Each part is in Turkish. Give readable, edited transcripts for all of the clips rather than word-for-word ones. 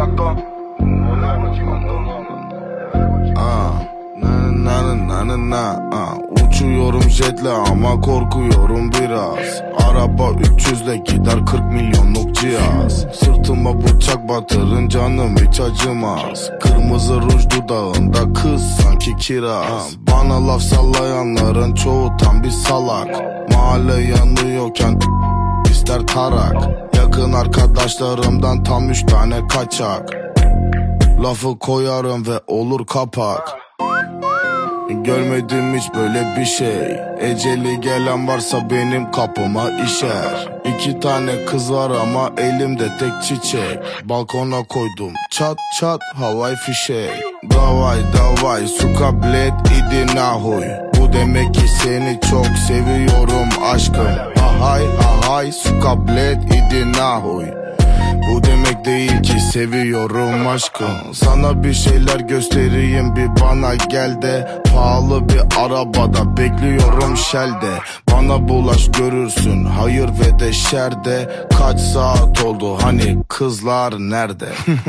Uçuyorum jetle ama korkuyorum biraz. Araba 300'le gider 40 milyonluk cihaz. Sırtıma bıçak batırın canım hiç acımaz. Kırmızı ruj dudağında kız sanki kiraz. Bana laf sallayanların çoğu tam bir salak. Mahalle yanıyorken ister tarak. Yakın arkadaşlarımdan tam 3 tane kaçak. Lafı koyarım ve olur kapak. Görmedim hiç böyle bir şey. Eceli gelen varsa benim kapıma işer. 2 tane kız var ama elimde tek çiçek. Balkona koydum çat çat havai fişek. Davay davay suka bled idi nahoy. Bu demek ki seni çok seviyorum aşkım. Ahay ahay suka bled idi nahoy. Bu demek değil ki seviyorum aşkım. Sana bir şeyler göstereyim bir bana gel de. Pahalı bir arabada bekliyorum Shell'de. Bana bulaş görürsün hayır ve de şerde. Kaç saat oldu hani kızlar nerede?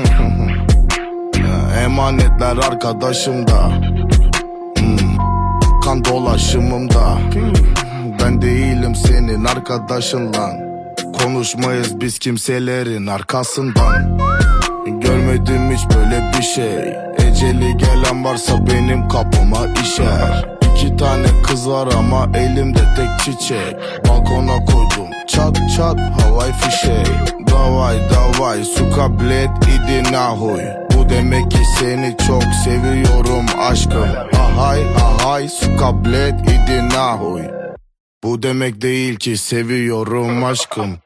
Emanetler arkadaşımda. Kan dolaşımımda. Ben değilim senin arkadaşın lan. Konuşmayız biz kimselerin arkasından. Görmedim hiç böyle bir şey. Eceli gelen varsa benim kapıma işer. 2 tane kız var ama elimde tek çiçek. Balkona koydum çat çat havai fişek. Davay davay suka bled idi nahoy. Bu demek ki seni çok seviyorum aşkım. Ahay ahay suka bled idi nahoy. Bu demek değil ki seviyorum aşkım.